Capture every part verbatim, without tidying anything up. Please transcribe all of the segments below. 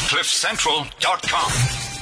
cliff central dot com.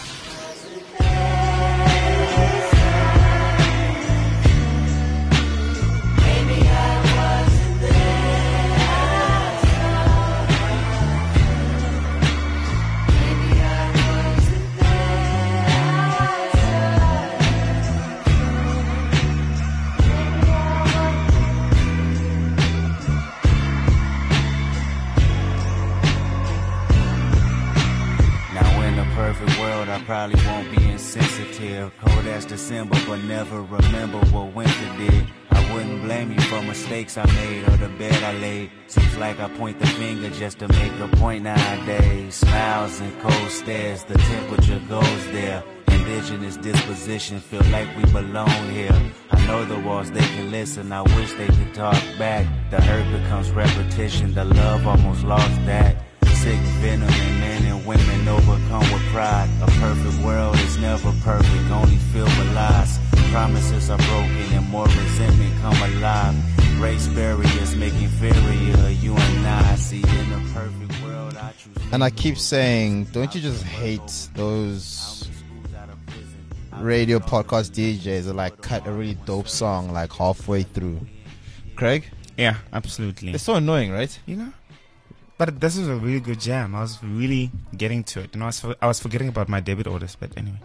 Perfect world, I probably won't be insensitive. Cold as December, but never remember what winter did. I wouldn't blame you for mistakes I made or the bed I laid. Seems like I point the finger just to make a point nowadays. Smiles and cold stares, the temperature goes there. Indigenous disposition, feel like we belong here. I know the walls, they can listen, I wish they could talk back. The hurt becomes repetition, the love almost lost that. Sick venom in men and women overcome with pride. A perfect world is never perfect, only filled with lies. Promises are broken and more resentment come alive. Race barriers make inferior you and I. See, in a perfect world I choose. And I keep saying, don't you just hate those radio podcast D Js that like cut a really dope song like halfway through? Craig? Yeah, absolutely. It's so annoying, right? You know? But this is a really good jam. I was really getting to it. And I was, for, I was forgetting about my debit orders, but anyway.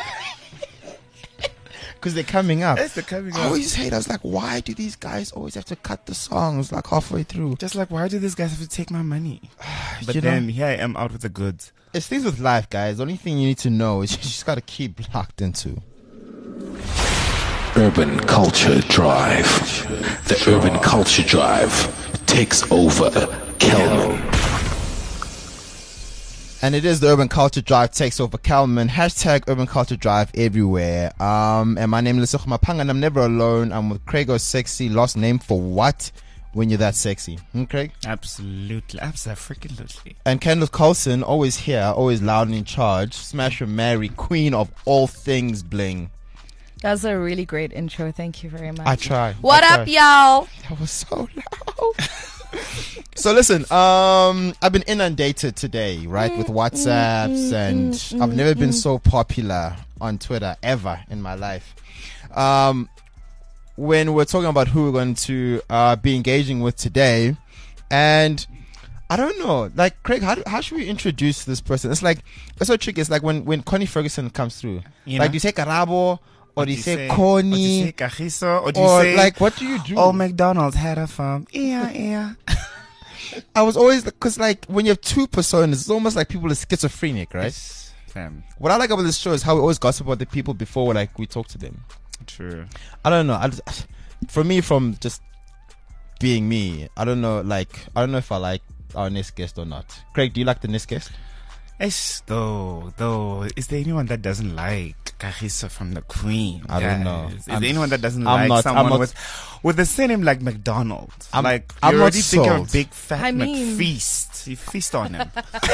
Because they're coming up. Yes, they're coming up. I always hate, I was like, why do these guys always have to cut the songs like halfway through? Just like, why do these guys have to take my money? But You then know? here I am out with the goods. It's things with life, guys. The only thing you need to know is you just got to keep locked into. Urban Culture Drive. The Urban Culture Drive takes over Kelman. And it is the Urban Culture Drive takes over Kelman. Hashtag Urban Culture Drive everywhere. Um, and my name is Lesotho Mapanga, and I'm never alone. I'm with Craig O'Sexy. Lost name for what? When you're that sexy. Hmm, Craig? Absolutely. Absolutely. And Kendall Coulson, always here, always loud and in charge. Smash and Mary, queen of all things bling. That was a really great intro. Thank you very much. I try. What I up, try. y'all? That was so loud. So listen, um, I've been inundated today, right, with WhatsApps, and I've never been so popular on Twitter ever in my life. Um, when we're talking about who we're going to uh, be engaging with today, and I don't know, like Craig, how do, how should we introduce this person? It's like it's so tricky. It's like when when Connie Ferguson comes through, You like know? do you say Karabo? Or do you say Or do you Connie? say Kagiso? Or do you Or say, like, what do you do? oh, McDonald's had a farm. Yeah, yeah. I was always, because like when you have two personas, it's almost like people are schizophrenic, right? Yes, fam. What I like about this show is how we always gossip about the people before like we talk to them. True. I don't know. I just, for me, from just being me, I don't know. Like I don't know if I like our next guest or not. Craig, do you like the next guest? It's though, though, is there anyone that doesn't like Kagiso from the Queen? I don't know. Is I'm- there anyone that doesn't I'm like not- I'm someone not- with with the surname like McDonald's? I'm- like I'm you not already think of sold. a big fat I mean- McFeast. You feast on him.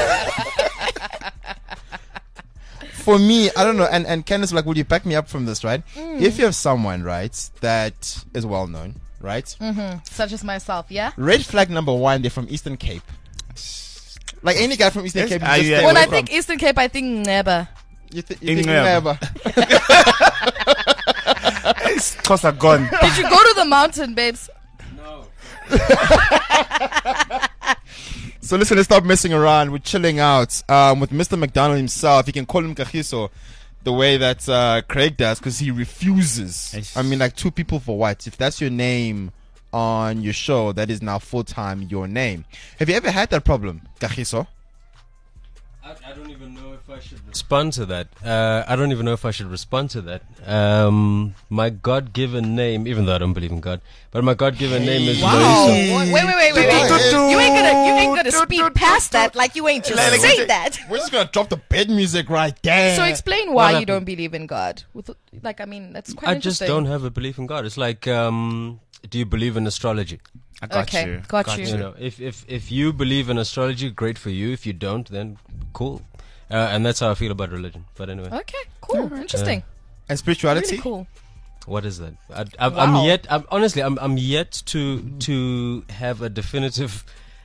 For me, I don't know. And and Candace, like, will you back me up from this, right? Mm. If you have someone, right, that is well known, right? Mm-hmm. Such as myself, yeah? Red flag number one, they're from Eastern Cape. Like any guy from Eastern Yes, Cape, you uh, just yeah. stay When away I from. think Eastern Cape, I think never. You, th- you think Ingweba. never. It's Xhosa gone. Did you go to the mountain, babes? So listen, let's stop messing around. We're chilling out um, with Mister McDonald himself. You can call him Kagiso the way that uh, Craig does because he refuses. Yes. I mean, like two people for what? If that's your name on your show, that is now full-time your name. Have you ever had that problem, Kagiso? I, I don't even know if I should respond to that. Uh, I don't even know if I should respond to that. Um, my God-given name, even though I don't believe in God, but my God-given name is Wow. Loyiso. Wait, wait, wait, wait, wait. You ain't gonna, you ain't gonna speed past that like you ain't just say that. We're just gonna drop the bed music right there. So explain What why you happened? don't believe in God. With, like, I mean, that's quite I just interesting. don't have a belief in God. It's like, um, do you believe in astrology? I got Okay, you. got you. You know, if, if, if you believe in astrology, great for you. If you don't, then cool. Uh, and that's how I feel about religion. But anyway, Okay, cool, interesting, And spirituality? really cool. what is that? I, I, Wow. I'm yet. I'm, honestly, I'm, I'm yet to to have a definitive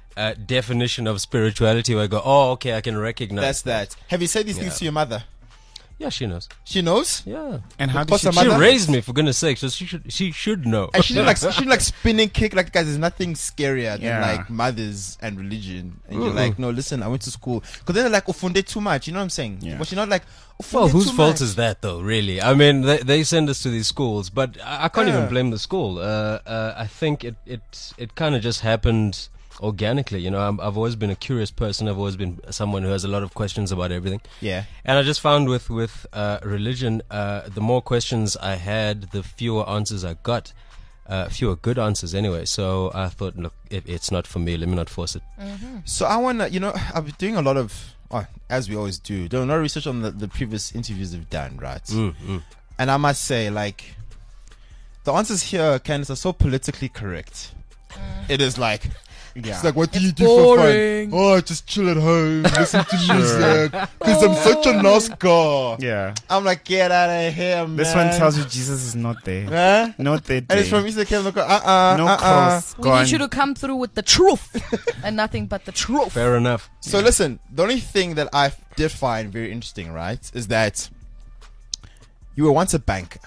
uh, definition of spirituality where I go, oh, okay, I can recognize. That's that. Have you said these Yeah. things to your mother? Yeah, she knows. She knows. Yeah. And how did What's she her She mother? raised me, for goodness sake, so she should she should know. And she didn't like she didn't like spinning kick. Like, guys, there's nothing scarier than Yeah. like mothers and religion. And you're Mm-mm. like, no, listen, I went to school. Because then they're like, ufunde too much. You know what I'm saying? Yeah. Was she not like, ufunde Well, whose too fault much? is that, though? Really, I mean, they they send us to these schools, but I, I can't Yeah. even blame the school. Uh, uh, I think it it it kind of just happened organically. You know, I'm, I've always been a curious person. I've always been someone who has a lot of questions about everything. Yeah. And I just found with with uh, religion, uh, the more questions I had, the fewer answers I got. Uh, fewer good answers, anyway. So I thought, look, it, it's not for me. Let me not force it. So I wanna, you know, I've been doing a lot of, oh, as we always do, doing a lot of research on the, the previous interviews we've done, right? Mm, mm. And I must say, like, the answers here, Candice, are so politically correct. It is like, Yeah. it's like, what do It's you do boring. for fun? Oh, I just chill at home, listen to music, because I'm such a nice guy. yeah. I'm like, get out of here, man. This one tells you Jesus is not there. Huh? Not there. And it's from Easter Kevin. Uh uh. no uh, uh. cross. We Gone. need you to come through with the truth and nothing but the truth. Fair enough. So listen, the only thing that I did find very interesting, right, is that you were once a banker.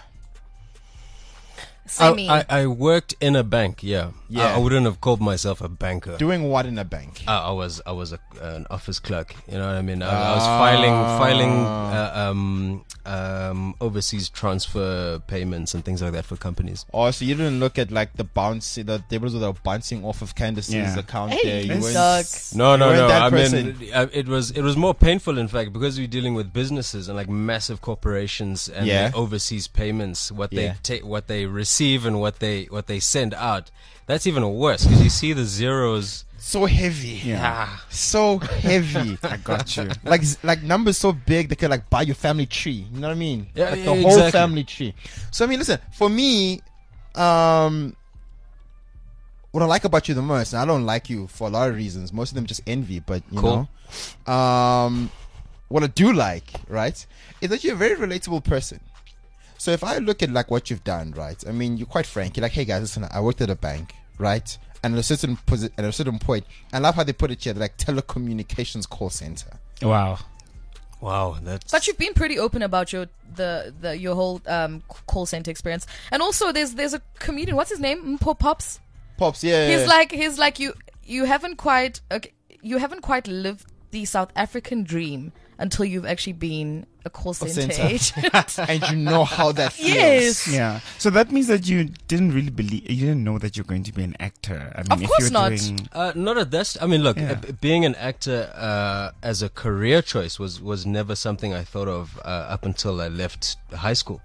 Say me. I, I, I worked in a bank. Yeah. Yeah. I, I wouldn't have called myself a banker. Doing what in a bank? Uh, I was I was a, an office clerk. You know what I mean? I, I was filing filing uh, um, um, overseas transfer payments and things like that for companies. Oh, so you didn't look at like the bounce, the tables that are bouncing off of Candace's Yeah. account Hey, there. You this weren't- sucks. No, no, weren't no. that I person. mean, uh, it was it was more painful, in fact, because we're dealing with businesses and like massive corporations and Yeah. their overseas payments, what Yeah. they take, what they receive, and what they what they send out. That's even worse because you see the zeros. So heavy. Yeah. Ah, So heavy. I got you. like like numbers so big they could like buy your family tree. You know what I mean? Yeah, like yeah, the whole exactly. family tree. So I mean, listen, for me, um, what I like about you the most, and I don't like you for a lot of reasons. Most of them just envy, but you Cool. know, um, what I do like, right, is that you're a very relatable person. So if I look at like what you've done, right, I mean, you're quite frank. You're like, hey guys, listen, I worked at a bank, right? And at a certain posi- at a certain point, I love how they put it here, like telecommunications call center. Wow. wow, that's. But you've been pretty open about your the, the your whole um, call center experience, and also there's there's a comedian. What's his name? Mpo Pops. Pops, yeah. He's yeah. like he's like you. You haven't quite okay, you haven't quite lived the South African dream until you've actually been a call center, center. agent. and you know how that feels. Yes. Yeah. So that means that you didn't really believe, you didn't know that you're going to be an actor. I mean, Of if course you're not. Doing, Uh, not at this. I mean, look, Yeah. uh, b- being an actor uh, as a career choice was, was never something I thought of uh, up until I left high school.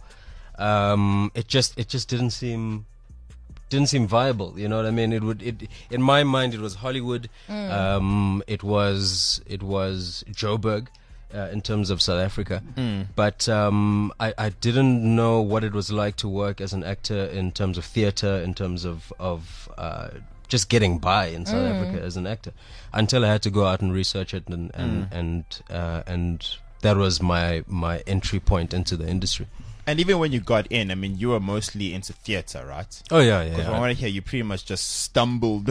Um, it just it just didn't seem didn't seem viable. You know what I mean? It would it in my mind it was Hollywood. Um, it was it was Joburg. Uh, in terms of South Africa, but um, I, I didn't know what it was like to work as an actor in terms of theatre, in terms of of uh, just getting by in South Africa as an actor, until I had to go out and research it, and and and, uh, and that was my my entry point into the industry. And even when you got in, I mean, you were mostly into theater, right? Oh yeah, yeah. Because yeah. I want to hear you pretty much just stumbled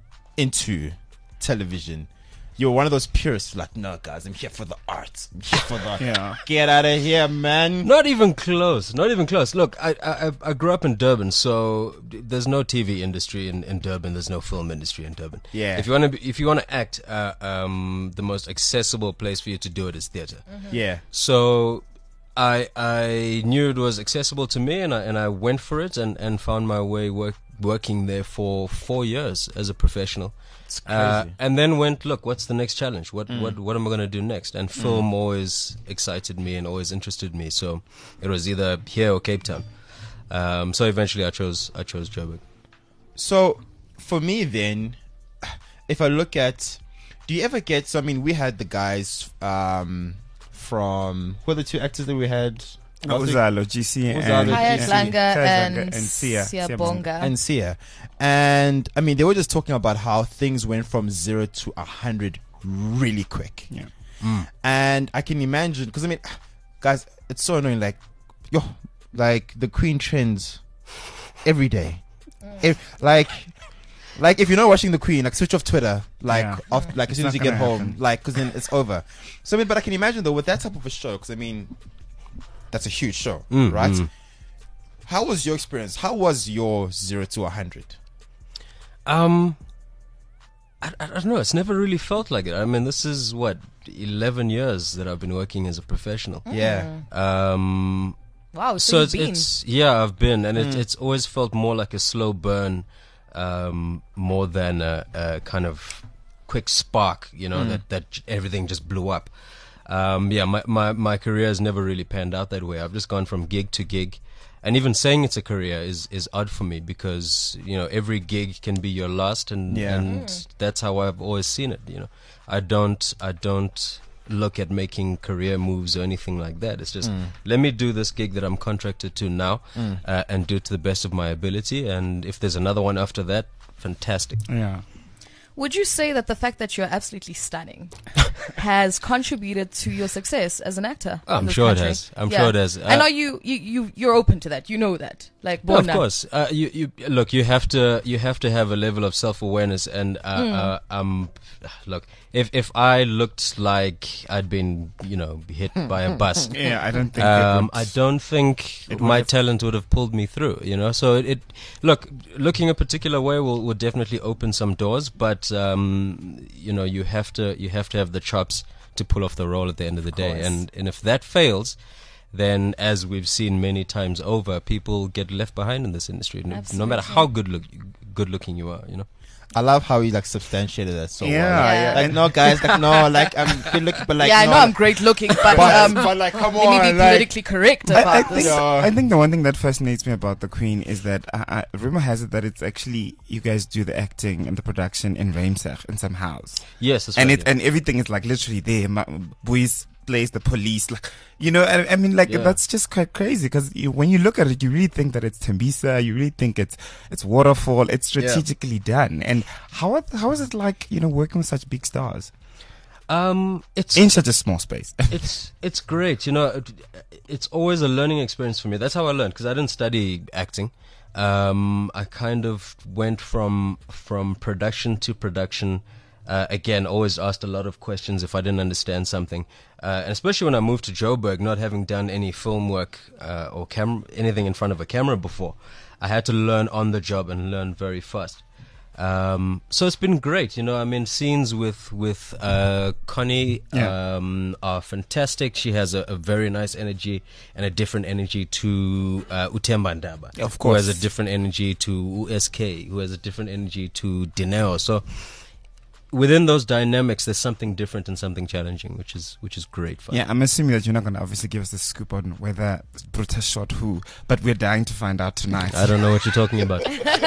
into television. You were one of those purists, like, no, guys, I'm here for the arts. I'm here for the. Yeah. Get out of here, man. Not even close. Not even close. Look, I I, I grew up in Durban, so there's no T V industry in, in Durban. There's no film industry in Durban. Yeah. If you want to, if you want to act, uh, um, the most accessible place for you to do it is theater. Yeah. So I I knew it was accessible to me, and I and I went for it, and, and found my way work, working there for four years as a professional. It's Uh, crazy. and then went, look, what's the next challenge? What what what am I going to do next? And film always excited me and always interested me. So it was either here or Cape Town. Um, so eventually, I chose I chose Joburg. So, for me, then, if I look at, do you ever get? So, I mean, we had the guys um, from who are the two actors that we had? Was it- Uzalo, G C, Uzalo, and G C. Hayat Langa and, and Sia. Siyabonga. and Sia, and I mean, they were just talking about how things went from zero to a hundred really quick. Yeah. And I can imagine, because I mean, guys, it's so annoying. Like, yo, like the Queen trends every day. Ev- like, Like if you're not watching the Queen, like switch off Twitter, like Yeah. off, like as It's soon as not you get gonna home, happen. like because then it's over. So I mean, but I can imagine though with that type of a show, because I mean, that's a huge show, Mm, right? mm. How was your experience? How was your zero to a hundred? Um, I, I don't know. It's never really felt like it. I mean, this is what eleven years that I've been working as a professional. Yeah, Um, Wow, so, so you've it's, been. it's yeah, I've been, and it, it's always felt more like a slow burn, um, more than a, a kind of quick spark. You know, that that j- everything just blew up. Um, yeah, my, my my career has never really panned out that way. I've just gone from gig to gig. And even saying it's a career is, is odd for me because, you know, every gig can be your last and, Yeah. and that's how I've always seen it, you know. I don't I don't look at making career moves or anything like that. It's just let me do this gig that I'm contracted to now uh, and do it to the best of my ability, and if there's another one after that, fantastic. Yeah. Would you say that the fact that you're absolutely stunning has contributed to your success as an actor? I'm in this sure it country? has. I'm sure it has. And Uh, are you, you, you, you're open to that? You know that? Like, Yeah, born of now. course. Uh, you, you look. You have to. You have to have a level of self-awareness. And uh, uh, um, look. If if I looked like I'd been, you know, hit by a bus, Yeah, I don't think. um, it would- I don't think it my would've- talent would have pulled me through. You know. So it, it look looking a particular way will, will definitely open some doors. But um, you know, you have to you have to have the chops to pull off the role at the end of the day. course. And and if that fails, then as we've seen many times over, people get left behind in this industry, no, no matter Absolutely. how good look good looking you are. You know. I love how he like substantiated that so Yeah, well. yeah. Like no guys, like no, like I'm good looking, but like yeah, I no, know I'm great looking, but, but, um, but like come let me on, be like, politically correct about I, I this. think Yeah. I think the one thing that fascinates me about the Queen is that uh, uh, rumor has it that it's actually you guys do the acting and the production in Reimsach in some house, Yes, that's and right, it yeah. and everything is like literally there. Ma- Boys plays the police, like you know. I, I mean, like Yeah. that's just quite crazy because you, when you look at it, you really think that it's Tembisa. You really think it's it's Waterfall. It's strategically done. And how are- how is it like you know working with such big stars um, it's in such a small space? it's it's great. You know, it, it's always a learning experience for me. That's how I learned because I didn't study acting. Um, I kind of went from from production to production. Uh, again, always asked a lot of questions if I didn't understand something, uh, and especially when I moved to Joburg, not having done any film work uh, or cam- anything in front of a camera before, I had to learn on the job and learn very fast. Um, so it's been great, you know. I mean, scenes with with uh, Connie Yeah. um, are fantastic. She has a, a very nice energy and a different energy to uh, Utemba Ndaba, Of who course. has a different energy to U S K, who has a different energy to Dineo. So within those dynamics, there's something different and something challenging, which is which is great fun. Yeah, I'm assuming that you're not going to obviously give us the scoop on whether Brutus shot who, but we're dying to find out tonight. I don't know what you're talking about.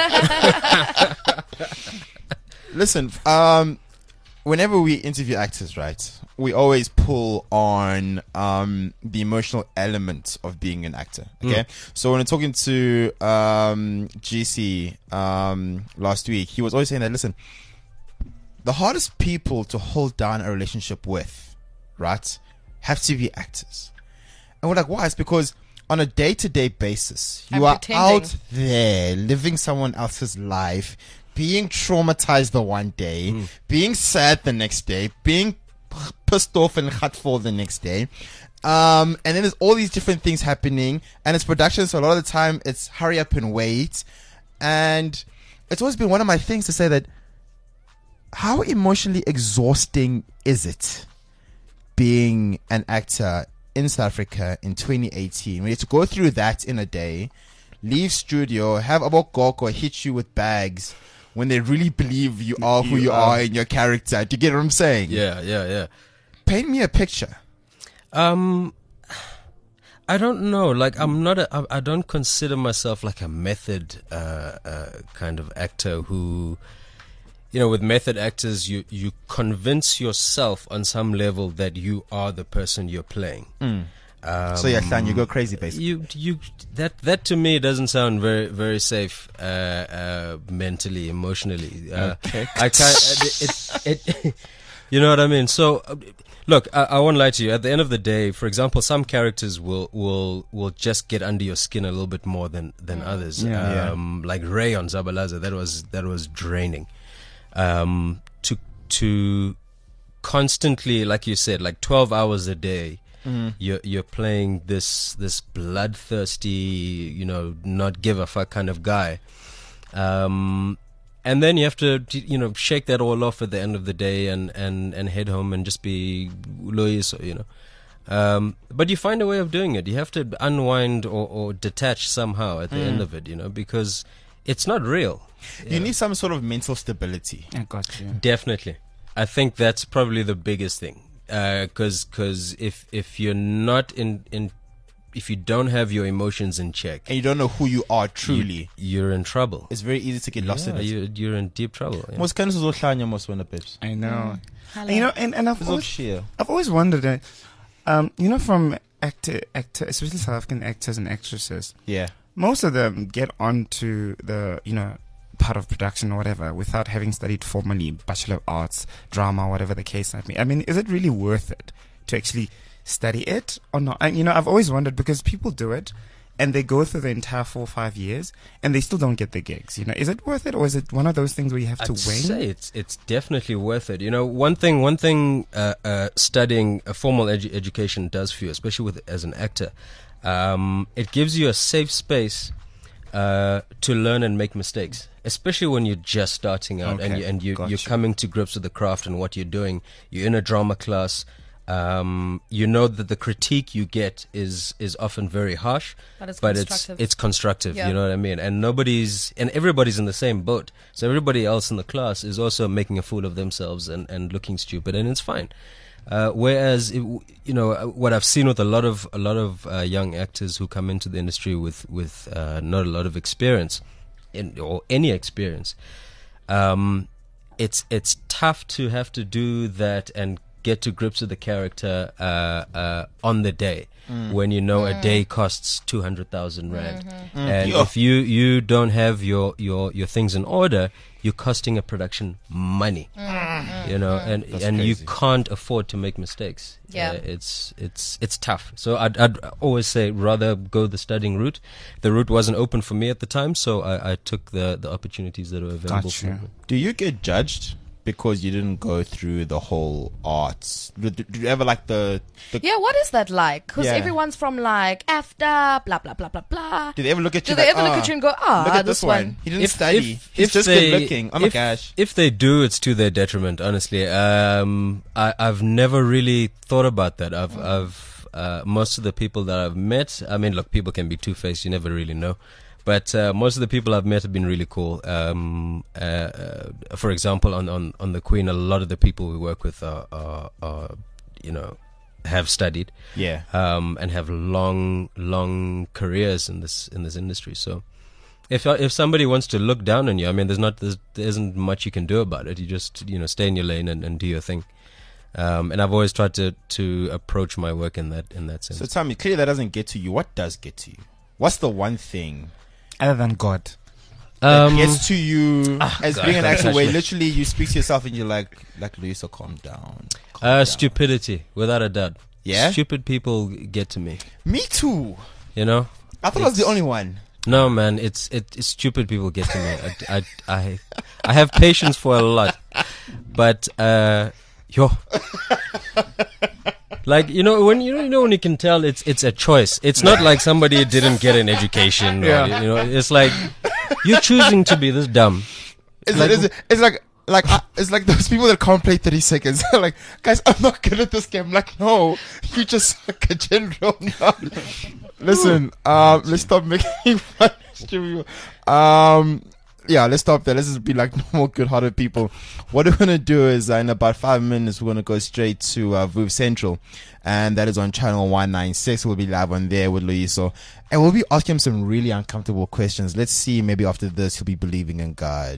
Listen, um, whenever we interview actors, right, we always pull on um, the emotional element of being an actor. Okay, so when we're talking to um, G C um, last week, he was always saying that, listen, the hardest people to hold down a relationship with, right, have to be actors. And we're like, why? It's because on a day-to-day basis, you I'm are pretending. out there living someone else's life, being traumatized the one day, being sad the next day, being p- pissed off and hurtful the next day. Um, and then there's all these different things happening, and it's production, so a lot of the time it's hurry up and wait. And it's always been one of my things to say that how emotionally exhausting is it being an actor in South Africa in twenty eighteen? When you have to go through that in a day, leave studio, have Abokoko hit you with bags when they really believe you are who you, You are are. in your character. Do you get what I'm saying? Yeah, yeah, yeah. Paint me a picture. Um, I don't know. Like, I'm not. A, I, I don't consider myself like a method uh, uh, kind of actor who, you know, with method actors, you you convince yourself on some level that you are the person you're playing. Um, So yeah, Stan, you go crazy basically. you you that that to me doesn't sound very very safe uh, uh, mentally, emotionally. Uh, Okay. I can't. It, it, it You know what I mean? So, uh, look, I, I won't lie to you. At the end of the day, for example, some characters will will will just get under your skin a little bit more than than others. Yeah. Um, like Ray on Zabalaza, that was that was draining. Um, to to constantly, like you said, like twelve hours a day. Mm. You're you're playing this this bloodthirsty, you know, not give a fuck kind of guy, um, and then you have to, you know, shake that all off at the end of the day and, and, and head home and just be Lois, you know. Um, but you find a way of doing it. You have to unwind or, or detach somehow at the mm. end of it, you know, because it's not real. You know? need some sort of mental stability. I got you. Definitely, I think that's probably the biggest thing. Because uh, cause if if you're not in, in if you don't have your emotions in check and you don't know who you are truly, you, you're in trouble. It's very easy to get lost yeah, in it. You're, you're in deep trouble. Yeah. Most kinds of Zohlanya, most one of babes. I know. Mm. And, you know, and, and I've It's always, sheer. I've always wondered, uh, um, you know, from actor, actor, especially South African actors and actresses, Yeah. most of them get onto the, you know, part of production or whatever without having studied formally Bachelor of Arts, drama, whatever the case might be. I mean, is it really worth it to actually study it or not? And, you know, I've always wondered because people do it and they go through the entire four or five years and they still don't get the gigs. You know, is it worth it or is it one of those things where you have I'd to wait? say it's it's definitely worth it. You know, one thing one thing uh, uh, studying a formal edu- education does for you, especially with as an actor, um, it gives you a safe space uh, to learn and make mistakes. Especially when you're just starting out Okay, and you, and you, gotcha. you're coming to grips with the craft and what you're doing. You're in a drama class. Um, you know that the critique you get is is often very harsh, But it's but constructive. it's it's constructive. Yeah. You know what I mean? And nobody's and everybody's in the same boat. So everybody else in the class is also making a fool of themselves and, and looking stupid, and it's fine. Uh, whereas, it, you know, uh, what I've seen with a lot of a lot of uh, young actors who come into the industry with with uh, not a lot of experience, in, or any experience, um, it's it's tough to have to do that and get to grips with the character uh, uh, on the day mm. when you know mm. a day costs two hundred thousand rand, mm-hmm. mm. and Yeah. if you you don't have your your your things in order, you're costing a production money. Mm-hmm. You know, and That's and you crazy. can't afford to make mistakes. Yeah. Uh, it's it's it's tough. So I'd I'd always say rather go the studying route. The route wasn't open for me at the time, so I, I took the the opportunities that were available Gotcha. for me. Do you get judged because you didn't go through the whole arts? Did, did you ever like the, the Yeah, what is that like? Because Yeah. everyone's from like AFDA, blah, blah, blah, blah, blah. do they ever look at Do you they like, ever look "Ah, at you and go, ah, look at this this one. He didn't If- study. if- He's if just they- good looking. Oh my if- gosh. If they do, it's to their detriment. Honestly, um, I, I've never really thought about that. I've, I've, uh, most of the people that I've met. I mean, look, people can be two-faced. You never really know. But uh, most of the people I've met have been really cool. Um, uh, uh, for example, on, on, on the Queen, a lot of the people we work with are, are, are you know, have studied. Yeah. Um, and have long, long careers in this in this industry. So, if if somebody wants to look down on you, I mean, there's not there's, there isn't much you can do about it. You just you know stay in your lane and, and do your thing. Um, and I've always tried to, to approach my work in that in that sense. So tell me, clearly that doesn't get to you. What does get to you? What's the one thing Other than God. that Um, gets to you as God, being an don't actor touch where me. literally you speak to yourself and you're like, like, Luisa, calm down. Calm uh, down. stupidity, without a doubt. Yeah? Stupid people get to me. Me too. You know. I thought I was the It's- only one. No, man, it's it. It's stupid people get to me. I, I, I, I have patience for a lot, but uh, yo, like you know when you know, you know when you can tell it's it's a choice. It's not like somebody didn't get an education. Or, Yeah. You know, it's like you're choosing to be this dumb. It's Like- like, it's, it's like, like, uh, it's like those people that can't play thirty seconds. They're like, guys, I'm not good at this game. Like, no, you just suck a general. No. Listen, um, let's stop making fun of you. Um, yeah, let's stop there. Let's just be like normal, good-hearted people. What we're gonna do is, uh, in about five minutes, we're gonna go straight to uh, Vuv Central, and that is on channel one ninety-six. We'll be live on there with Luiso, and we'll be asking him some really uncomfortable questions. Let's see, maybe after this, he'll be believing in God.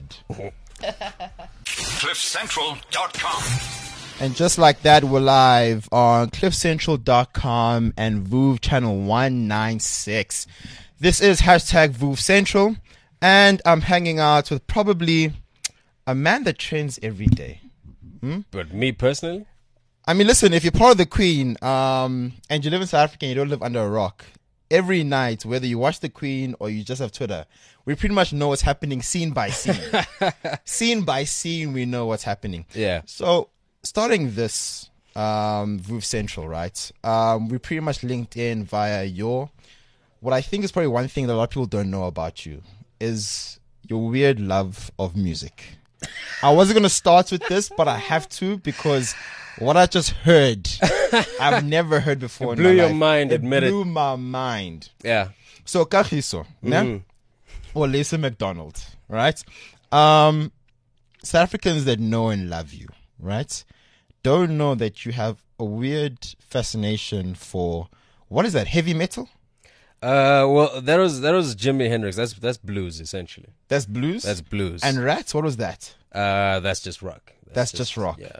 cliff central dot com. And just like that, we're live on cliff central dot com and Vuv channel one ninety-six. This is hashtag Vuv Central, and I'm hanging out with probably a man that trends every day. But me personally, I mean, listen, if you're part of the Queen, um, and you live in South Africa and you don't live under a rock, every night, whether you watch the Queen or you just have Twitter, we pretty much know what's happening scene by scene. Scene by scene, we know what's happening. yeah. So, starting this, um, Voof Central, right? Um, we pretty much linked in via your, what I think is probably one thing that a lot of people don't know about you is your weird love of music. I wasn't going to start with this, but I have to because what I just heard, I've never heard before. It blew in my your life. mind, It admit it. blew my mind. Yeah. So, Kagiso, ne? Mm. Or Lisa McDonald, right? Um, South Africans that know and love you, right, don't know that you have a weird fascination for, what is that, heavy metal? Uh, well, that was that was Jimi Hendrix. That's that's blues essentially. That's blues? That's blues. And Rats, what was that? uh, that's just rock. That's just rock. Yeah.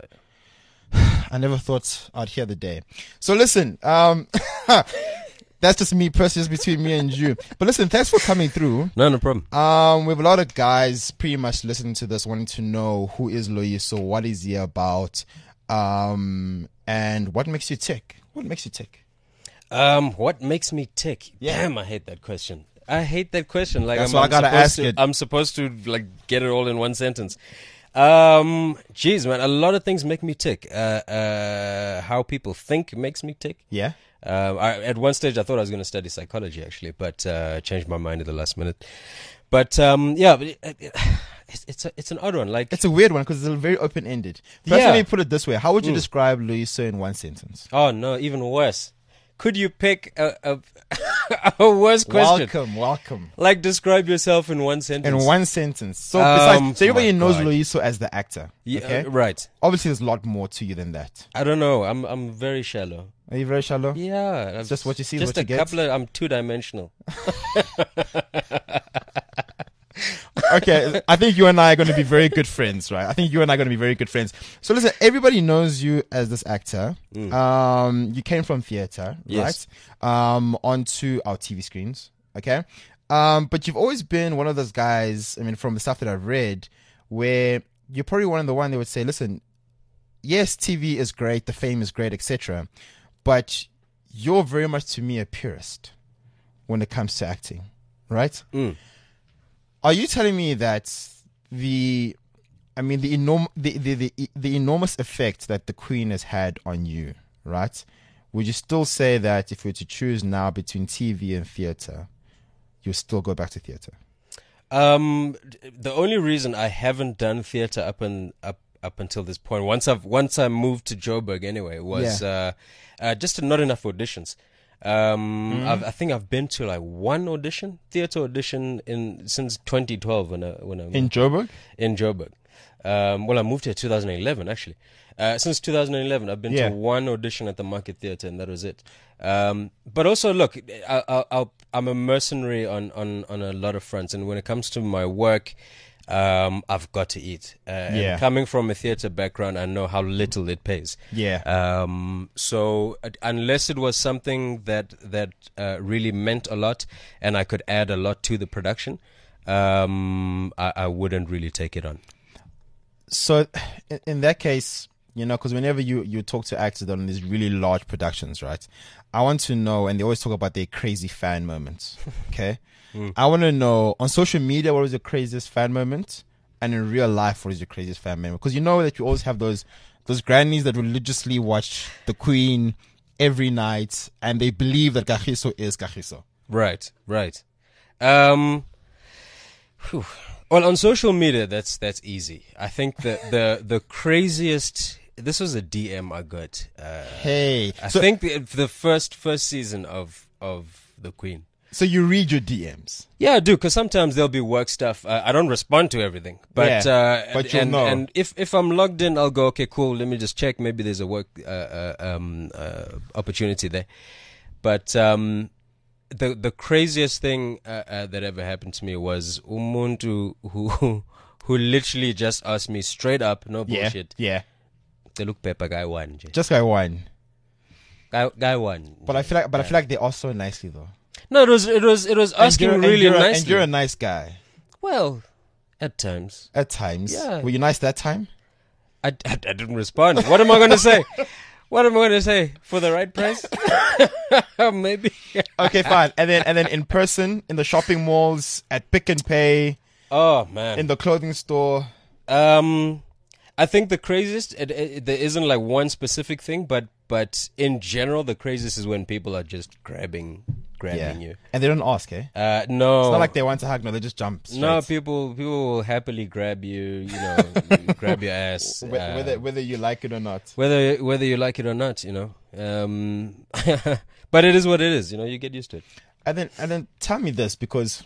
I never thought I'd hear the day. So listen, um, that's just me personally, just between me and you. But listen, thanks for coming through. No, no problem. Um, we have a lot of guys pretty much listening to this, wanting to know who is Loyiso, what is he about, um, and what makes you tick. What makes you tick? Um, what makes me tick? Yeah. Damn, I hate that question. I hate that question. Like, That's I'm, why I I'm gotta supposed ask to, it. I'm supposed to like get it all in one sentence. Um, geez, man, a lot of things make me tick. Uh, uh, how people think makes me tick. Yeah. Um, I, at one stage, I thought I was going to study psychology, actually, but uh, changed my mind at the last minute. But um, yeah, but it, it, it's it's, a, it's an odd one. Like, It's a weird one because it's very open ended. First, let Yeah. me put it this way: how would you Mm. describe Loyiso in one sentence? oh no, even worse. Could you pick a a, a worse question? Welcome, welcome. Like, describe yourself in one sentence. In one sentence. So, Um, besides, so everybody my knows God. Loyiso as the actor. Yeah, Okay. uh, right. Obviously, there's a lot more to you than that. I don't know. I'm I'm very shallow. Are you very shallow? Yeah, It's just what you see is Just what you a get. couple of. I'm two dimensional. Okay, I think you and I are going to be very good friends, right? I think you and I are going to be very good friends. So listen, everybody knows you as this actor. Um, you came from theater, Yes. right? Um, onto our T V screens, okay? Um, but you've always been one of those guys, I mean, from the stuff that I've read, where you're probably one of the one that would say, listen, yes, T V is great, the fame is great, et cetera, but you're very much, to me, a purist when it comes to acting, right? Mm. Are you telling me that the, I mean, the enorm- the, the, the, the enormous effect that the Queen has had on you, right? Would you still say that if you were to choose now between T V and theater, you'll still go back to theater? Um, d- the only reason I haven't done theater up and up up until this point, once I've once I moved to Joburg anyway, was uh, uh, just not enough auditions. Um, I've, I think I've been to like one audition, theater audition in since twenty twelve when I when I moved In Joburg? in Joburg. Um, well, I moved here two thousand eleven actually. Uh, since two thousand eleven, I've been Yeah. to one audition at the Market Theatre, and that was it. Um, but also, look, I, I, I'll, I'm a mercenary on, on, on a lot of fronts, and when it comes to my work, um, I've got to eat. Uh, and Yeah. coming from a theatre background, I know how little it pays. Yeah. Um, so uh, unless it was something that that uh, really meant a lot, and I could add a lot to the production, um, I, I wouldn't really take it on. So, in, in that case, you know, because whenever you, you talk to actors on these really large productions, right? I want to know, and they always talk about their crazy fan moments, okay? I want to know, on social media, what was your craziest fan moment? And in real life, what is your craziest fan moment? Because you know that you always have those those grannies that religiously watch The Queen every night, and they believe that Kagiso is Kagiso. Right, right. Um, whew. Well, on social media, that's that's easy. I think the the the craziest. This was a D M I got. Uh, Hey. I So, think the, the first first season of of The Queen. so you read your D Ms. Yeah, I do, because sometimes there'll be work stuff. Uh, I don't respond to everything, but Yeah, uh, but you'll and, know. and if if I'm logged in, I'll go, okay, cool. Let me just check. Maybe there's a work uh, uh, um, uh, opportunity there. But um, the the craziest thing uh, uh, that ever happened to me was umuntu who who literally just asked me straight up, no Yeah. bullshit. Yeah. They look Pepper guy one, nje. Just guy one. guy guy one. But I feel like, but I feel like they are so nicely though. No, it was it was it was asking and you're, really and you're, nicely. And you're a nice guy Well, at times. at times. Yeah. Were you nice that time? I, I, I didn't respond. What am I going to say? What am I going to say? For the right price? Maybe. Okay, fine. And then and then in person, in the shopping malls, at Pick and Pay, Oh man. in the clothing store. Um, I think the craziest. It, it, there isn't like one specific thing, but but in general, the craziest is when people are just grabbing grabbing you. And they don't ask, eh? Uh, no, It's not like they want to hug. No, they just jump. Straight. no people people will happily grab you. You know, grab your ass. Wh- uh, whether whether you like it or not. whether whether you like it or not, you know. Um, but it is what it is. You know, you get used to it. And then and then tell me this, because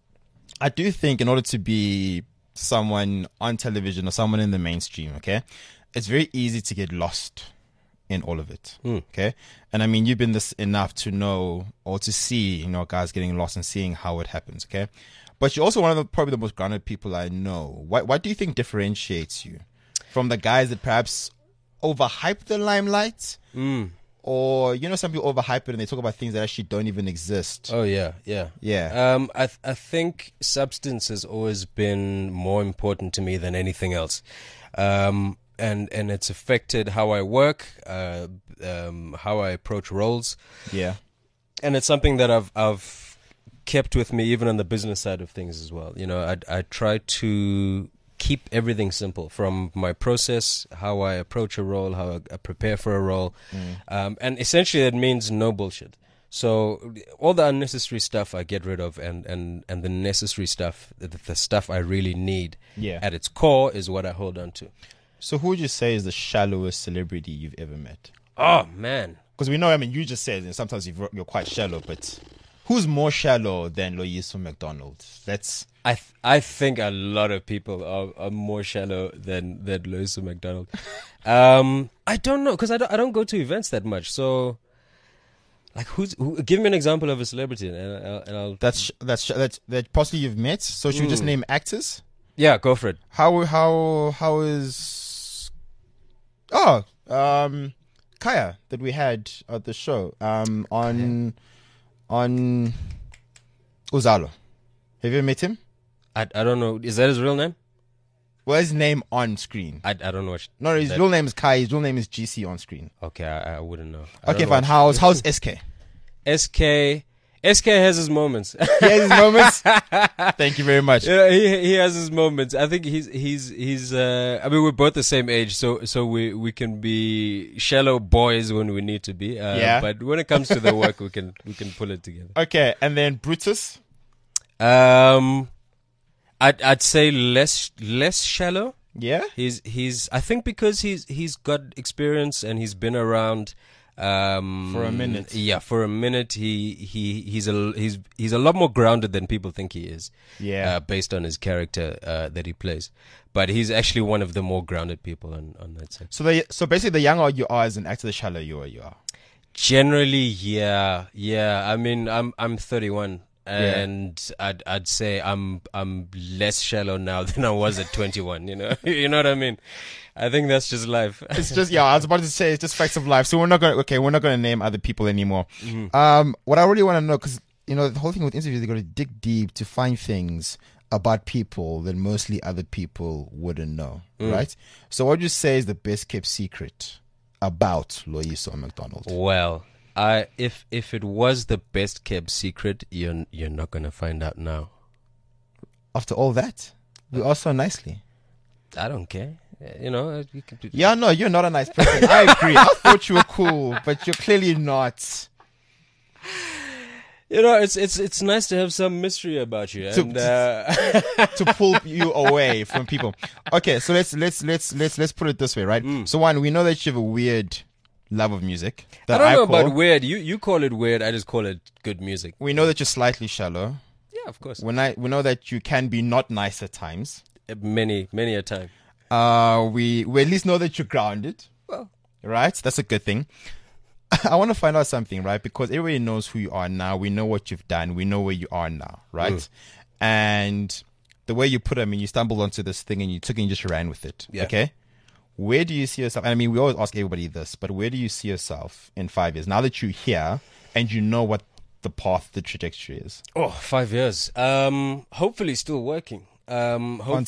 I do think in order to be someone on television or someone in the mainstream, okay, it's very easy to get lost in all of it. Mm. Okay. And I mean, you've been this enough to know or to see, you know, guys getting lost and seeing how it happens. Okay. But you're also one of the probably the most grounded people I know. What what do you think differentiates you from the guys that perhaps overhype the limelight? Mm. Or, you know, some people overhype it and they talk about things that actually don't even exist. Oh yeah, yeah, Yeah. Um, I th- I think substance has always been more important to me than anything else, um, and and it's affected how I work, uh, um, how I approach roles, Yeah. and it's something that I've I've kept with me even on the business side of things as well. You know, I I try to keep everything simple, from my process, how I approach a role, how I, I prepare for a role, Mm. um, and essentially it means no bullshit. So all the unnecessary stuff I get rid of, and, and, and the necessary stuff, the, the stuff I really need Yeah. at its core is what I hold on to. So who would you say is the shallowest celebrity you've ever met? Oh man, Because we know, I mean, you just said, and sometimes you've, you're quite shallow, but who's more shallow than Loyiso McDonald? That's I th- I think a lot of people are, are more shallow than than Loyiso McDonald. um, I don't know, because I don't I don't go to events that much. So, like, who's who, give me an example of a celebrity, and I'll, and I'll that's that's that that possibly you've met. So should we just Mm. name actors? yeah, go for it. How how how is oh um Kaya that we had at the show um on on Uzalo. Have you ever met him? I I don't know. Is that his real name? Well, his name on screen. I, I don't know. What No, his that- real name is Kai. His real name is G C on screen. Okay, I, I wouldn't know. I don't Okay, know fine. what- How's how's S K? S K S K has his moments. He has his moments. Thank you very much. Yeah, he he has his moments. I think he's he's he's. Uh, I mean, we're both the same age, so so we we can be shallow boys when we need to be. Uh, Yeah. But when it comes to the work, we can we can pull it together. Okay, and then Brutus. Um, I'd I'd say less less shallow. Yeah. He's he's. I think because he's he's got experience and he's been around. Um, For a minute. Yeah, for a minute. He he he's a he's he's a lot more grounded than people think he is. Yeah. Uh, based on his character uh, that he plays, but he's actually one of the more grounded people on on that set. So the so basically, the younger you are as an actor, the shallower you are. You are. Generally, yeah, yeah. I mean, I'm I'm thirty-one, and I'd I'd say I'm I'm less shallow now than I was at twenty-one. You know, you know what I mean. I think that's just life. It's just yeah. I was about to say it's just facts of life. So we're not gonna okay. We're not gonna name other people anymore. Mm-hmm. Um, what I really want to know, because you know the whole thing with interviews, they got to dig deep to find things about people that mostly other people wouldn't know, Mm. right? So what would you say is the best kept secret about Loyiso McDonald? Well, I if if it was the best kept secret, you're you're not gonna find out now. After all that, we are so nicely. I don't care. You know, you can do. Yeah, no, you're not a nice person. I agree. I thought you were cool, but you're clearly not. You know, it's it's it's nice to have some mystery about you, To- and uh, to pull you away from people. Okay, so let's let's let's let's let's put it this way, right? So one, we know that you have a weird love of music. I That don't I know call, about weird. You you call it weird. I just call it good music. We know that you're slightly shallow. Yeah, of course. When I we know that you can be not nice at times. Many many a time. Uh, we we at least know that you're grounded. Well, Right? That's a good thing. I want to find out something, right? Because everybody knows who you are now. We know what you've done. We know where you are now, right? Mm. And the way you put it, I mean, you stumbled onto this thing and you took it and you just ran with it. Yeah. Okay? Where do you see yourself? I mean, we always ask everybody this, but where do you see yourself in five years? Now that you're here and you know what the path, the trajectory is. oh, five years. Um, hopefully still working. Um, On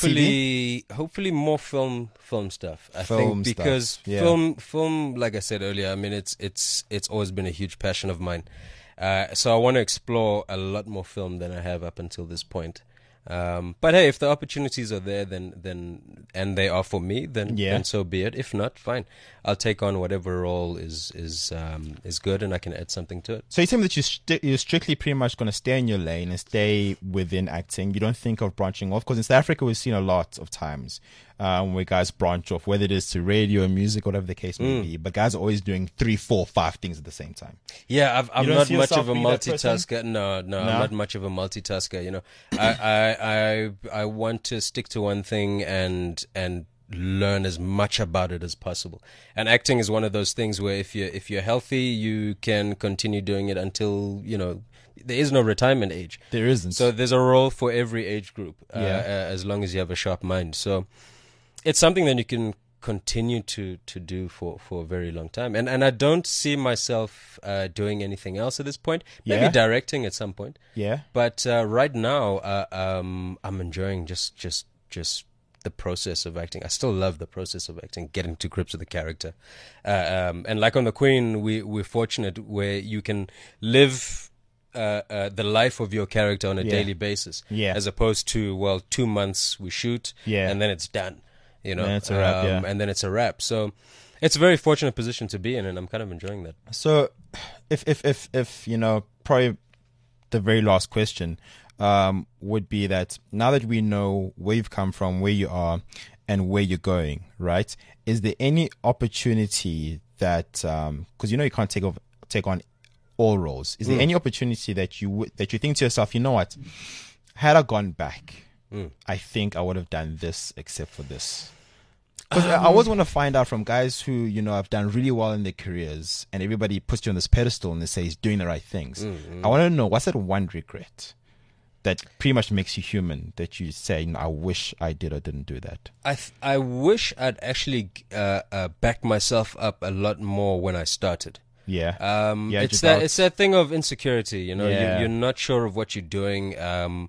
T hopefully, hopefully more film, film stuff. I Film think stuff, because yeah. film, film, like I said earlier, I mean, it's it's it's always been a huge passion of mine. Uh, so I want to explore a lot more film than I have up until this point. Um, but hey, if the opportunities are there, then then and they are for me, then Yeah. then so be it. If not, fine. I'll take on whatever role is is um, is good, and I can add something to it. So you tell me that you st- you're strictly pretty much going to stay in your lane and stay within acting. You don't think of branching off? Because in South Africa, we've seen a lot of times um, where guys branch off, whether it is to radio, music, whatever the case may be. But guys are always doing three, four, five things at the same time. Yeah, I've, I'm don't not see much yourself of a being that person? multitasker. No, no, I'm No? not much of a multitasker. You know, I, I, I, I want to stick to one thing and and learn as much about it as possible. And acting is one of those things where if you if you're healthy, you can continue doing it until you know there is no retirement age. There isn't. So there's a role for every age group, uh, Yeah. uh, as long as you have a sharp mind. So it's something that you can continue to, to do for, for a very long time. And and I don't see myself uh, doing anything else at this point. Maybe Yeah. directing at some point. yeah. But uh, right now, uh, um, I'm enjoying just just just the process of acting. I still love the process of acting, getting to grips with the character. Uh, um, and like on The Queen, we we're fortunate where you can live uh, uh, the life of your character on a Yeah. daily basis, Yeah. as opposed to well, two months we shoot, Yeah. and then it's done. You know, Then it's a wrap, um, yeah. and then it's a wrap. So it's a very fortunate position to be in, and I'm kind of enjoying that. So, if if if if you know, probably the very last question um, would be that now that we know where you've come from, where you are, and where you're going, right? Is there any opportunity that because you know you can't take off take on all roles? Is there any opportunity that you would that you think to yourself, you know what? Had I gone back, I think I would have done this except for this. Because I always want to find out from guys who, you know, have done really well in their careers and everybody puts you on this pedestal and they say he's doing the right things. I want to know, what's that one regret that pretty much makes you human that you say, you know, I wish I did or didn't do that? I th- I wish I'd actually uh, uh, backed myself up a lot more when I started. Yeah. Um, Yeah, it's just that doubts. it's that thing of insecurity. You know, Yeah. you, you're not sure of what you're doing. Um,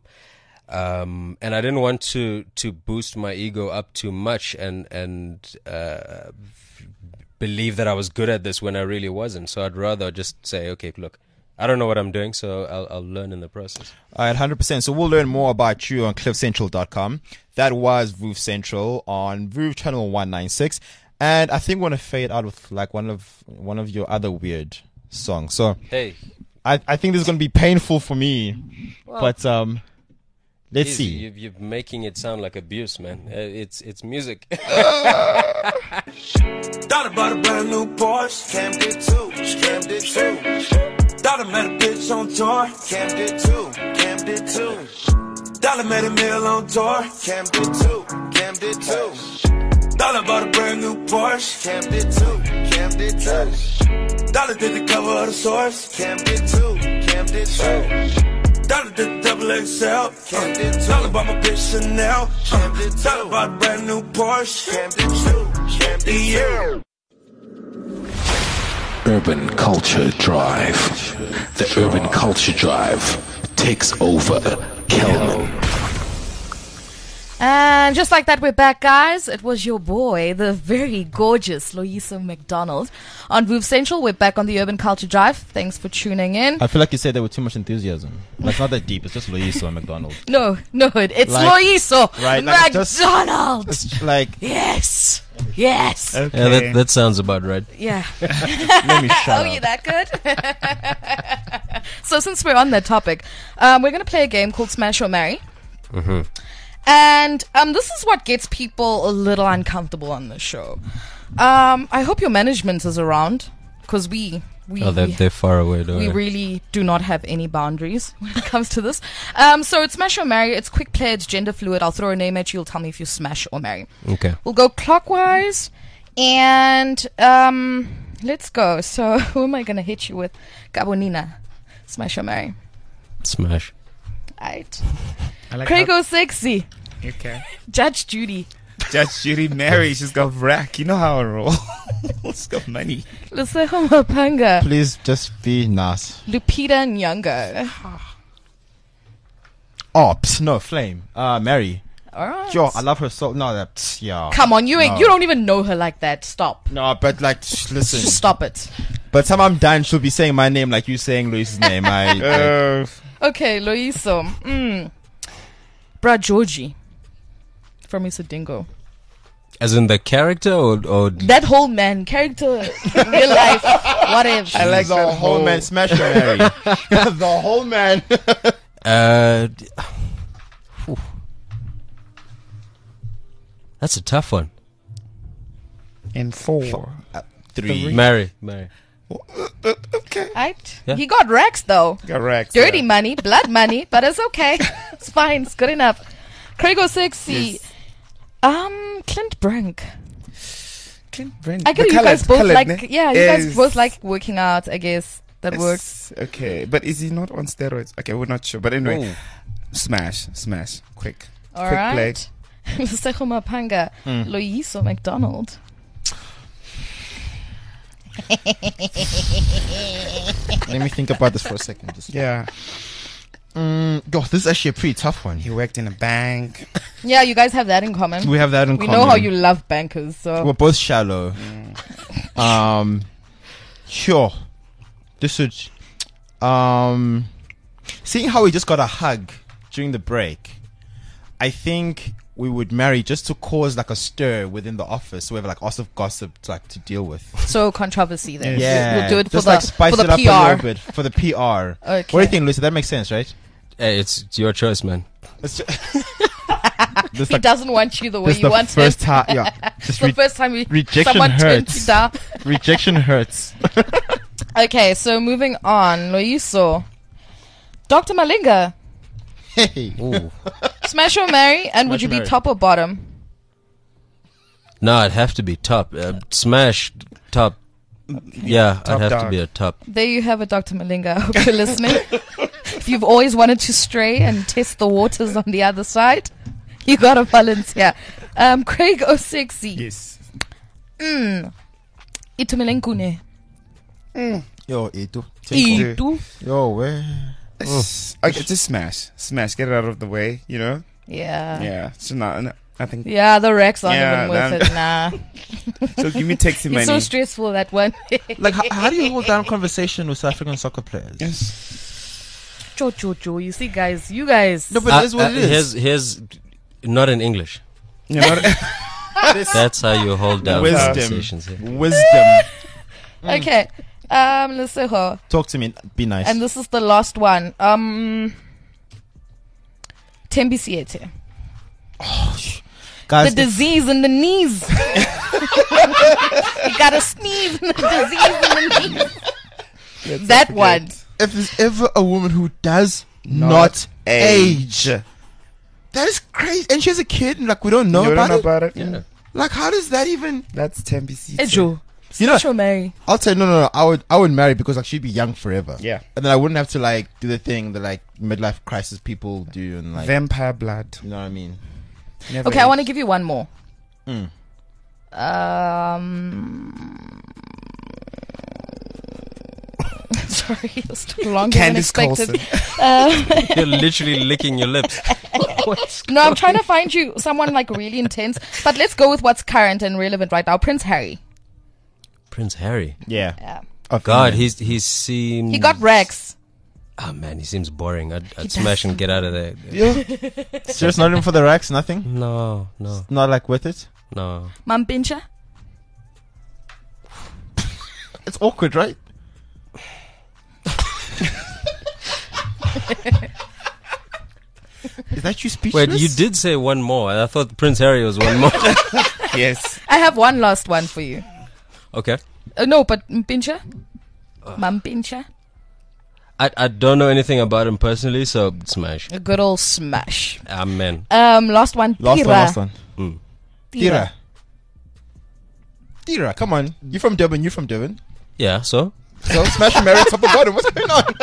um, and I didn't want to to boost my ego up too much and and uh, believe that I was good at this when I really wasn't. So I'd rather just say, okay, look, I don't know what I'm doing, so I'll I'll learn in the process. All right, one hundred percent. So we'll learn more about you on cliff central dot com. That was Voove Central on Voove channel one ninety-six. And I think we're going to fade out with like one of one of your other weird songs. So Hey, I, I think this is going to be painful for me. but um, let's easy. see. You, you're making it sound like abuse, man. Uh, it's it's music. Thought about a brand new Porsche, Cam did too, Cam did too. Thought I met a bitch on tour, Cam did too, Cam did too. Dollar made a meal on tour, Cam did too, Cam did too. Dollar bought a brand new Porsche, Cam did too, Cam did too. Dollar did the cover of the source, Cam did too, Cam did too. Dollar did the double X L, Cam did too. Dollar bought my bitch Chanel, Cam did too. Dollar bought a brand new Porsche, Cam did too, Cam did too. Urban Culture Drive. The Urban Culture Drive takes over Kelman. And just like that, we're back, guys. It was your boy, the very gorgeous Loyiso McDonald. On Voove Central, we're back on the Urban Culture Drive. Thanks for tuning in. I feel like you said that with too much enthusiasm. That's not that deep. It's just Loyiso and McDonald. No, no, it, it's Like- Loyiso right, like it's just- McDonald. It's like, Yes, yes. Okay. Yeah, that that sounds about right. Yeah. let me shut Oh, up. you that good? So since we're on that topic, um, we're going to play a game called Smash or Marry. Mm-hmm. And um, this is what gets people a little uncomfortable on the show. Um, I hope your management is around, because we we Oh, they're we, they're far away, don't we they? really do not have any boundaries when it comes to this. Um, so it's Smash or Marry. It's quick play. It's gender fluid. I'll throw a name at you. You'll tell me if you smash or marry. Okay. We'll go clockwise, and um, let's go. So who am I going to hit you with? Gabonina. Smash or marry? Smash. Right. I like Craig Sexy. how- Okay. Judge Judy. Judge Judy Mary, she's got rack. You know how I roll. She's got money. Luseho Mapanga. Please just be nice. Lupita Nyong'o. Oh, psst, no, Flame. Uh, Mary. All right. Yo, I love her so. No, that yeah. Come on, you ain't, No. you don't even know her like that. Stop. No, but like, listen. Just stop it. By the time I'm done, she'll be saying my name like you saying Luis's name. I. like, Uh, Okay, Loiso. Mm. Bra Georgie from Isadingo. As in the character or, or That whole man character, real life, whatever. I like the whole man smash or marry. The whole man. uh, d- whew. That's a tough one. in four. Three. Marry, marry. Okay. Right? Yeah. He got Rex though. Correct. Dirty yeah. money, blood money, but it's okay. It's fine. It's good enough. Craig O'Sexy. Yes. Um, Clint Brink. Clint Brent. I get The you guys colored- both colored, like, ne? yeah, you guys Yes. both like working out. I guess that works. Yes. Okay, but is he not on steroids? Okay, we're not sure. But anyway, Oh. smash, smash, quick, All quick right. play. Lesego Mapanga, Hmm. Loyiso McDonald. Let me think about this for a second. Just, Yeah, mm, yo, this is actually a pretty tough one. he worked in a bank. Yeah, you guys have that in common. We have that in We common. know how you love bankers, so We're both shallow. Um, sure. This would. Um, seeing how we just got a hug during the break, I think we would marry just to cause like a stir within the office. So we have like lots of gossip to, like to deal with. so controversy then. Yeah, We'll do it for just the like spice for the it up P a R. little bit for the P R. Okay. What do you think, Lucy? That makes sense, right? Hey, it's, it's your choice, man. It's ju- this He like, doesn't want you the way this you the want first him. time. Yeah, just the re- first time we, rejection someone turned hurts. you down. rejection hurts. Okay, so moving on, Loyiso. Doctor Malinga, Hey, Ooh. smash or marry, and would Smash you or be marry. top or bottom? No, it'd have to be top. Uh, smash, top. Yeah, Top I'd have to dog. be a top. There you have it, Doctor Malinga. I hope you're listening. If you've always wanted to stray and test the waters on the other side, you got a balance here. Um, Craig O'Sexy. Yes. Mm. Itumelengkune. yo, Edu. Itu. Itu. Yo, where? S- Okay, just smash, smash. Get it out of the way. You know. Yeah. Yeah. So not. no, I think. Yeah, the Rex aren't Yeah, even worth it. Nah. So give me taxi It's money. so stressful, that one. Like, how, how do you hold down conversation with South African soccer players? Yes. Cho, cho, cho. You see, guys, you guys. No, but Uh, that's what uh, it is. Here's, here's not in English. You know. That's how you hold down Wisdom. conversations here. Wisdom. Okay. Um, Lesego. Talk to me. Be nice. And this is the last one. Um, Tembi Siete. Guys, The disease in the knees. You gotta sneeze in the disease in the knees. Let's That not one. forget. if there's ever a woman who does not, Not age, that is crazy. And she has a kid, and like we don't know you about don't know it. about it. Yeah. Like, how does that even? That's Tembi C. Ejo. You know, Sure, Mary. I'll tell you, no, no, no. I would, I would marry because like she'd be young forever. Yeah. And then I wouldn't have to like do the thing that like midlife crisis people do, and like, Vampire blood. you know what I mean? Never Okay, I age. want to give you one more. Mm. Um. Sorry, it was too long than Candice expected. Colson. Uh, You're literally licking your lips. no, I'm trying to find you someone like really intense. But let's go with what's current and relevant right now. Prince Harry. Prince Harry. Yeah. Yeah. Of God, England. he's he seems. He got Rex. Oh man, he seems boring. I'd, I'd smash and get out of there. Serious, not even for the racks, nothing. No, no, Not like with it. no. Mam Pincha. It's awkward, right? Is that you speechless? Wait, you did say one more. I thought Prince Harry was one more. Yes. I have one last one for you. Okay. Uh, no, but Mpincha? Mam Pincha? I I don't know anything about him personally, so smash. A good old smash. Amen. Um, last one. Last Tira. one, last one. Mm. Tira. Tira, come on. You from Durban, you from Durban. Yeah. So So smash and marry top or bottom. What's going on?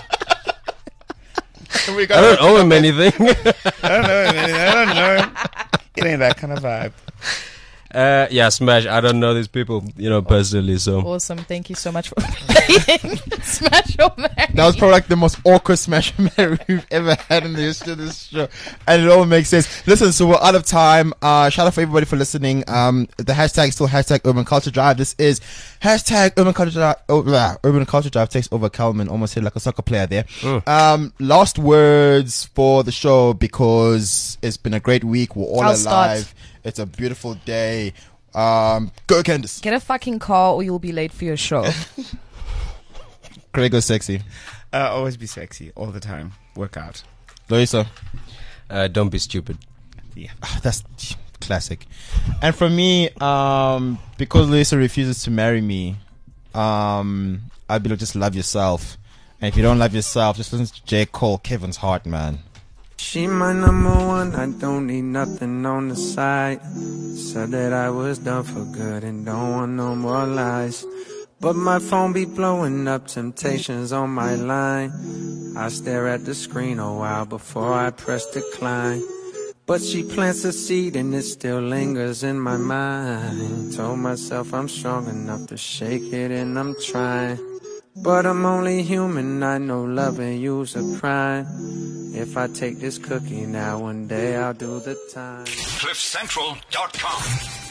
we I got don't owe him anything. I don't know. man. I don't know. It ain't that kind of vibe. Uh, yeah, Smash. I don't know these people, you know, personally. So Awesome. Thank you so much for playing Smash or Marry. That was probably like the most awkward Smash or Marry we've ever had in the history of this show. And it all makes sense. Listen, so we're out of time. Uh, shout out for everybody for listening. Um, the hashtag is still hashtag Urban Culture Drive. This is hashtag Urban Culture Drive. Oh, blah, Urban Culture Drive takes over Calman. Almost hit like a soccer player there. Mm. Um, last words for the show because it's been a great week. We're all I'll alive. start. It's a beautiful day. Um, go Candice. Get a fucking car or you'll be late for your show. Craig goes sexy. Uh, always be sexy all the time. Work out. Loisa. uh, don't be stupid. Yeah. Oh, that's classic. And for me, um, because Lisa refuses to marry me, um, I'd be like, just love yourself. And if you don't love yourself, just listen to J. Cole, Kevin's Heart, man. She my number one, I don't need nothing on the side. Said that I was done for good and don't want no more lies. But my phone be blowing up, temptations on my line. I stare at the screen a while before I press decline. But she plants a seed and it still lingers in my mind. Told myself I'm strong enough to shake it and I'm trying. But I'm only human, I know loving you's a crime. If I take this cookie now, one day I'll do the time. Cliff Central dot com.